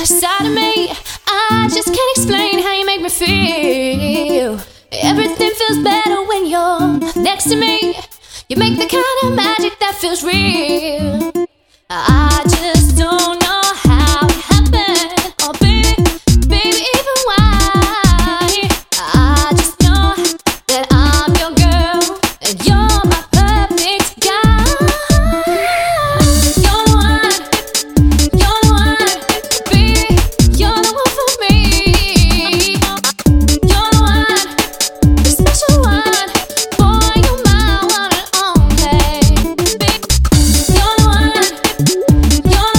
side of me. I just can't explain how you make me feel. Everything feels better when you're next to me. You make the kind of magic that feels real. I just don't know how it happened. Oh baby, baby, even why. I just know that I'm your girl and you're my perfect guy. You're the one, baby, you're the one for me. You're the one, the special one, boy, you're my one and only. Baby, you're the one, you're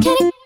can't